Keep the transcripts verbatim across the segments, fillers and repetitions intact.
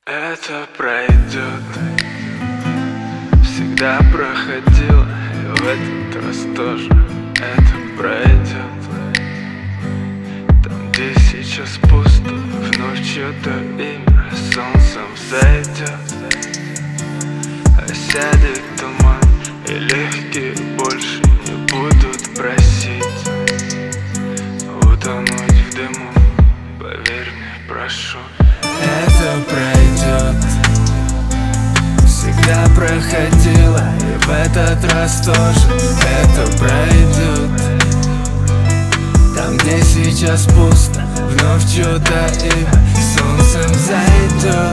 Это пройдет, всегда проходило, и в этот раз тоже это пройдет. Там, где сейчас пусто, вновь чье-то имя солнцем взойдет. Осядет туман, и легкие больше не будут просить утонуть в дыму, поверь мне, прошу. Это пройдет, всегда проходило, и в этот раз тоже это пройдет. Там, где сейчас пусто, вновь чьё-то имя солнцем зайдет.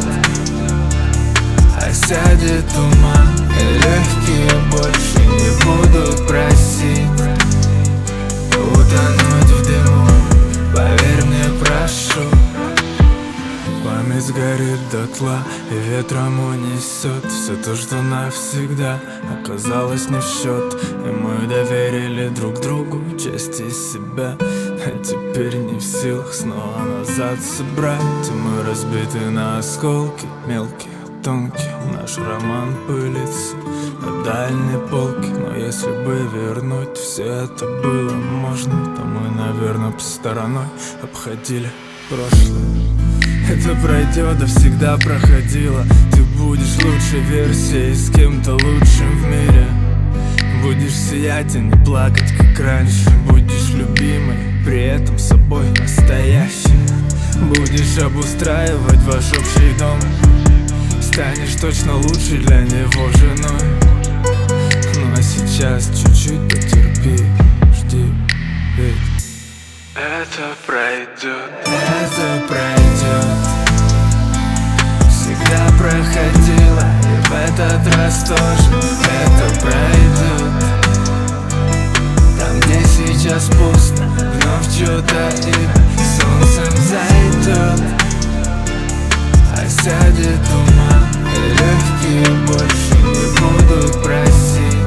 Осядет туман, и легкие больше не будут просить утонуть в дыму, поверь мне, прошу. Память сгорит дотла, и ветром унесет все то, что навсегда оказалось не в счет. И мы доверили друг другу части себя, а теперь не в силах снова назад собрать. И мы разбиты на осколки, мелкие, тонкие. Наш роман пылится на дальней полке. Но если бы вернуть все это было можно, то мы, наверное, по стороной обходили прошлое. Это пройдет, да всегда проходило. Ты будешь лучшей версией, с кем-то лучшим в мире. Будешь сиять, а не плакать, как раньше. Будешь любимой, при этом собой настоящей. Будешь обустраивать ваш общий дом. Станешь точно лучше для него женой. Ну а сейчас чуть-чуть потерпи, жди, ведь это пройдет, это пройдет. Всегда проходило, и в этот раз тоже это пройдет. Там, где сейчас пусто, вновь чьё-то имя солнцем зайдет. Осядет туман, и легкие больше не будут просить